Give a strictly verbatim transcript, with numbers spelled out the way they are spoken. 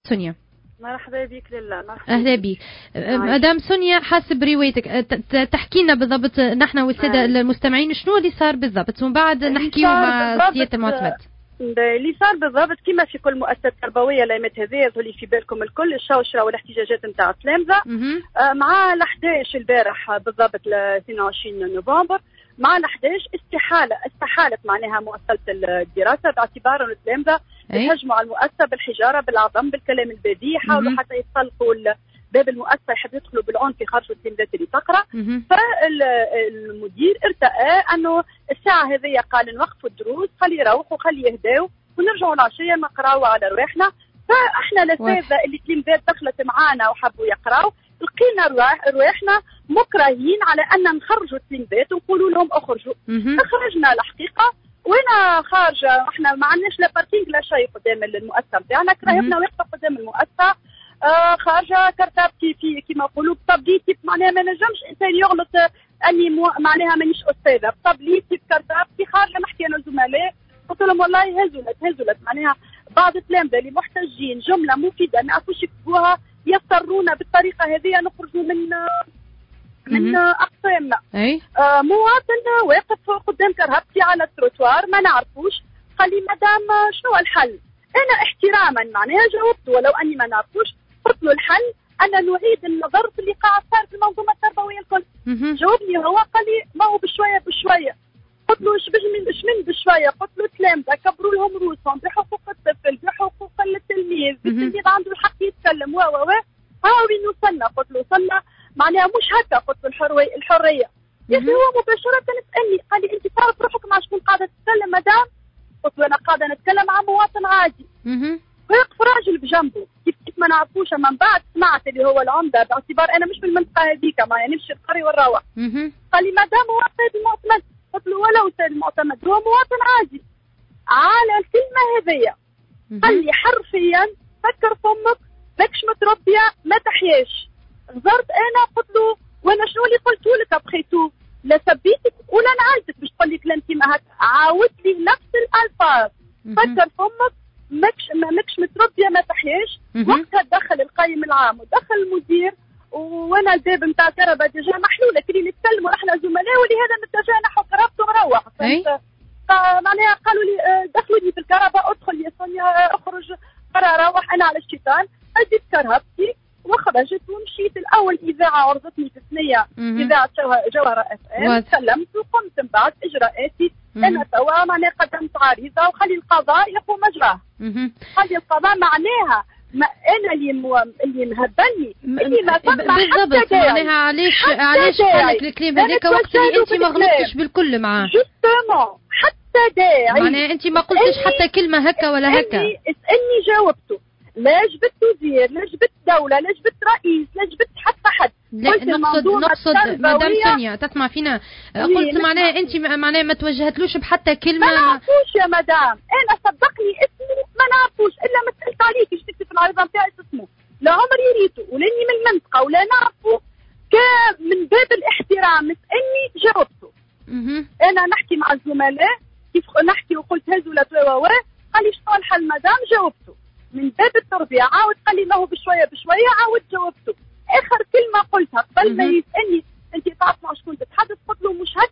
سونيا. مرحبا بك. لله مرحبا. اهلا بك مدام سونيا. حسب روايتك تحكي لنا بالضبط نحن والساده المستمعين شنو اللي صار بالضبط ومن بعد نحكيو مع سياده المعتمد. اللي صار بالضبط كما في كل مؤسسه تربويه الايامات هذه اللي في بالكم الكل الشوشره والاحتجاجات نتاع التلامذه آه مع ال أحد عشر البارح بالضبط ل اثنين وعشرين نوفمبر مع ال أحد عشر استحاله استحالت معناها مؤسسه الدراسه باعتبار ان التلامذه يهجموا على المؤسسه بالحجاره بالعظم بالكلام البذيء يحاولوا حتى يتسلقوا باب المؤسسه يحب يدخلوا بالعنف يخرجوا التلميذات اللي تقرا. فالمدير ارتأى انه الساعه هذه قال نوقفوا الدروس خلي يروحوا خلي يهداوا ونرجعوا العشيه نقراوا على رواحنا. فاحنا الاساتذه اللي التلميذات دخلت معانا وحبوا يقراوا لقينا رواحنا مكرهين على ان نخرجوا التلميذات ونقولوا لهم اخرجوا. فخرجنا الحقيقه وانا خارجه احنا ما عندناش لا باركينغ لا شيء قدام المؤسسه بتاعنا كرهبنا واقفه قدام المؤسسه آه خارجه كرتابتي في كما نقولوا بطبليتي معناها ما نجمش انسان يغلط اني مو معناها مانيش استاذه بطبليتي بكرتابتي خارجه نحكي انا زملاء قلت لهم والله هزلت هزلت معناها بعض التلامذه اللي محتاجين جمله مفيده ما يعرفوش يكتبوها يضطرونا بالطريقه هذه نخرجوا من من اقسامنا. آه مواطن واقف قدام كرهبتي على التروتوار ما نعرفوش قال لي مدام شنو الحل؟ انا احتراما معناها جاوبت ولو اني ما نعرفوش قلت له الحل ان نعيد النظر في اللي قاعد صار في المنظومه التربويه الكل. جاوبني هو قال لي ما هو بشويه بشويه. قلت له ايش من ايش من بشويه؟ قلت له تلامذه كبروا لهم روسهم بحقوق الطفل بحقوق التلميذ التلميذ عنده الحق يتكلم و و و ها وين وصلنا؟ قلت له وصلنا معناها مش هكا. قلت له الحريه الحريه يا اخي هو مباشره سالني قال لي انت تعرف روحك مع شكون قاعده تتكلم مدام؟ قلت له انا قاعده نتكلم مع مواطن عادي. ويقف راجل بجنبه كيف كيف ما نعرفوش من بعد سمعت اللي هو العمده باعتبار انا مش من المنطقه هذيك ما يعني نمشي القري ونروح. قال لي مدام هو السيد المعتمد. قلت له ولو السيد المعتمد هو مواطن عادي. على الكلمه هذيا قال لي حرفيا فكر فمك ماكش متربيه ما تحياش. غزرت انا قلت له وانا شنو اللي قلته لك بخيتو لا سبيتك ولا نعالتك باش تقول لي كلام كيما هكا. عاود لي نفس الالفاظ فكر فمك ماكش ماكش متربيه ما تحياش. وقتها دخل القيم العام ودخل المدير وانا الباب نتاع الكهرباء ديجا محلوله كلي نتكلموا احنا زملاء ولهذا نتجانا حقربت ومروح. فمعناها قالوا لي دخلوا لي في الكهرباء ادخل يا سونيا اخرج قرا روح انا على الشيطان اديت كرهبتي وخرجت ومشيت. الاول اذاعه عرضتني في ثنيه اذاعه جوهره اف ام تكلمت وقمت من بعد اجراءاتي. انا توا معناها قدمت عريضه وخلي القضاء يقوم مجراه. خلي القضاء معناها ما انا اللي مو... اللي مهبلني اللي ما فما بالضبط معناها علاش علاش قالك الكلام هذاك وقت اللي انت ما غلطتش بالكل معاه جوستومون حتى داعي معناها انت ما قلتش حتى كلمه هكا ولا هكا. اسالني جاوبته لا جبت وزير لا جبت دولة لا جبت رئيس لا جبت حتى حد. لا نقصد نقصد مدام سونيا تسمع فينا قلت معناها انت معناها ما توجهتلوش بحتى كلمه ما نعرفوش يا مدام. انا صدقني اسمه ما نعرفوش الا ما سالت عليك ايش تكتب في العريضه نتاعي اسمه لا عمري ريته ولاني من المنطقه ولا نعرفه من باب الاحترام اسالني جاوبته. انا نحكي مع الزملاء كيف نحكي وقلت هزوا لا و قال لي شنو الحل مدام جاوبته من باب التربيه. عاود قال لي ما هو بشويه بشويه عاود جاوبته. اخر كلمه قلتها قبل ما يسالني انت تعرف مع شكون تتحدث قلت له مش هكا